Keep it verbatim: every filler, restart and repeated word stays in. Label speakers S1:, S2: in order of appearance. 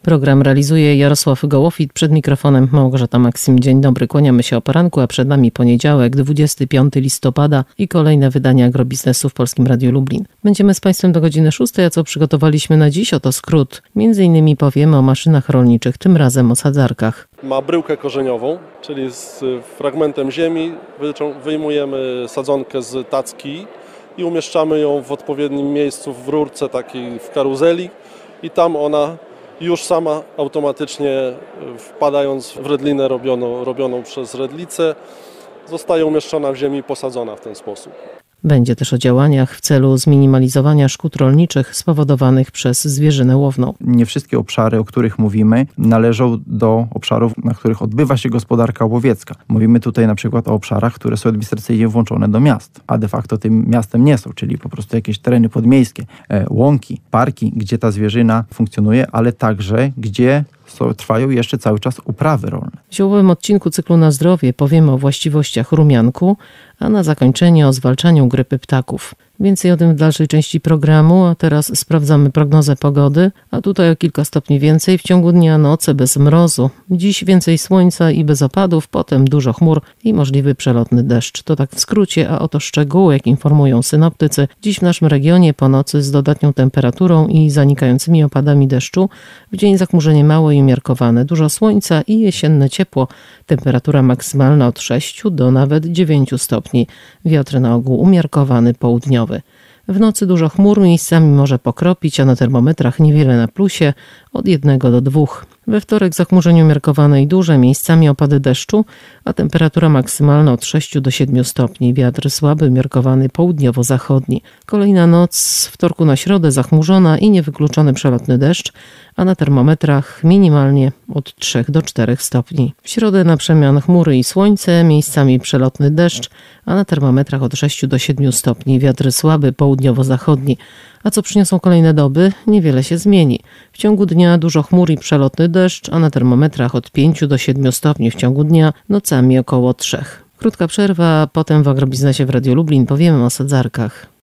S1: Program realizuje Jarosław Gołofit, przed mikrofonem Małgorzata Maksym. Dzień dobry, kłaniamy się o poranku, a przed nami poniedziałek, dwudziestego piątego listopada i kolejne wydanie agrobiznesu w Polskim Radiu Lublin. Będziemy z Państwem do godziny szóstej, a co przygotowaliśmy na dziś? Oto skrót. Między innymi powiemy o maszynach rolniczych, tym razem o sadzarkach.
S2: Ma bryłkę korzeniową, czyli z fragmentem ziemi wyjmujemy sadzonkę z tacki i umieszczamy ją w odpowiednim miejscu w rurce takiej w karuzeli i tam ona już sama automatycznie, wpadając w redlinę robioną, robioną przez redlicę, zostaje umieszczona w ziemi i posadzona w ten sposób.
S1: Będzie też o działaniach w celu zminimalizowania szkód rolniczych spowodowanych przez zwierzynę łowną.
S3: Nie wszystkie obszary, o których mówimy, należą do obszarów, na których odbywa się gospodarka łowiecka. Mówimy tutaj na przykład o obszarach, które są administracyjnie włączone do miast, a de facto tym miastem nie są, czyli po prostu jakieś tereny podmiejskie, łąki, parki, gdzie ta zwierzyna funkcjonuje, ale także gdzie So, trwają jeszcze cały czas uprawy rolne.
S1: W ziołowym odcinku cyklu Na zdrowie powiemy o właściwościach rumianku, a na zakończenie o zwalczaniu grypy ptaków. Więcej o tym w dalszej części programu, a teraz sprawdzamy prognozę pogody, a tutaj o kilka stopni więcej w ciągu dnia, nocy bez mrozu. Dziś więcej słońca i bez opadów, potem dużo chmur i możliwy przelotny deszcz. To tak w skrócie, a oto szczegóły, jak informują synoptycy. Dziś w naszym regionie po nocy z dodatnią temperaturą i zanikającymi opadami deszczu, w dzień zachmurzenie małe i umiarkowane, dużo słońca i jesienne ciepło. Temperatura maksymalna od sześciu do nawet dziewięciu stopni. Wiatr na ogół umiarkowany, południowy. W nocy dużo chmur, miejscami może pokropić, a na termometrach niewiele na plusie, od jednego do dwóch. We wtorek zachmurzenie umiarkowane i duże, miejscami opady deszczu, a temperatura maksymalna od sześciu do siedmiu stopni. Wiatr słaby, umiarkowany południowo-zachodni. Kolejna noc z wtorku na środę zachmurzona i niewykluczony przelotny deszcz, a na termometrach minimalnie od trzech do czterech stopni. W środę na przemian chmury i słońce, miejscami przelotny deszcz, a na termometrach od sześciu do siedmiu stopni. Wiatr słaby, południowo-zachodni. A co przyniosą kolejne doby? Niewiele się zmieni. W ciągu dnia dużo chmur i przelotny deszcz, a na termometrach od pięciu do siedmiu stopni w ciągu dnia, nocami około trzech. Krótka przerwa, a potem w agrobiznesie w Radiu Lublin powiemy o sadzarkach.